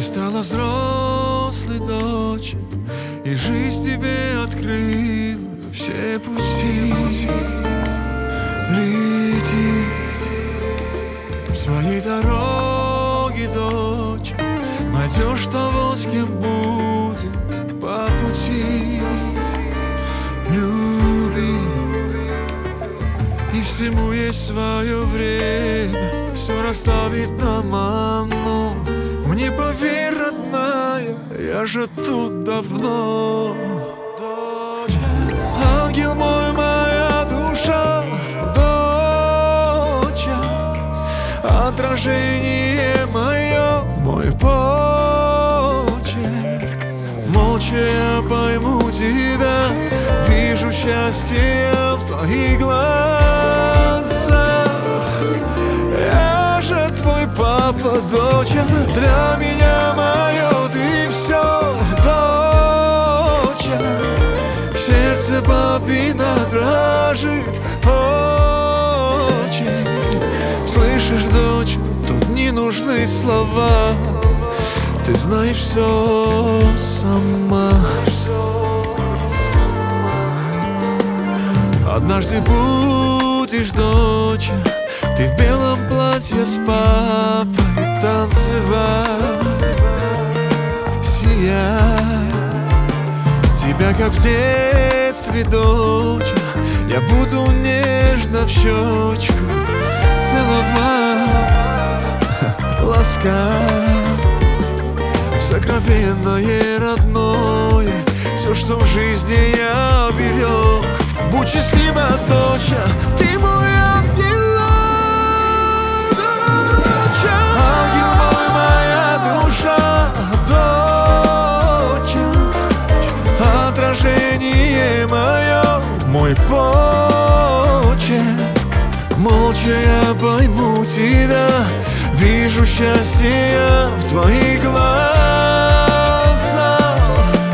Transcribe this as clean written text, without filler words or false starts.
стала взрослой дочь, и жизнь тебе открыла все пути. Лети в своей дороге, дочь, найдешь того, с кем будет по пути. Люби, и всему есть свое время, все расставит на ману. Мне поверь, родная, я же тут давно. Дочь, ангел мой, моя душа, дочь, отражение мое, мой почерк. Молча я пойму тебя, вижу счастье в твоих глазах. Я же твой папа, дочь, для меня мое ты все, дочь. Сердце папина дрожит очень. Слышишь, дочь, тут не нужны слова, ты знаешь все сама. Однажды будешь, дочь, ты в белом платье с папой танцевать, сиять. Тебя, как в детстве, дочь, я буду нежно в щечку целовать, ласкать. Сокровенное, родное, все, что в жизни я берег. Будь счастлива, дочь, ты мой ангелок, дочь. Ангел мой, моя душа, дочь, отражение мое, мой почерк. Молча я пойму тебя, вижу счастье в твоих глазах.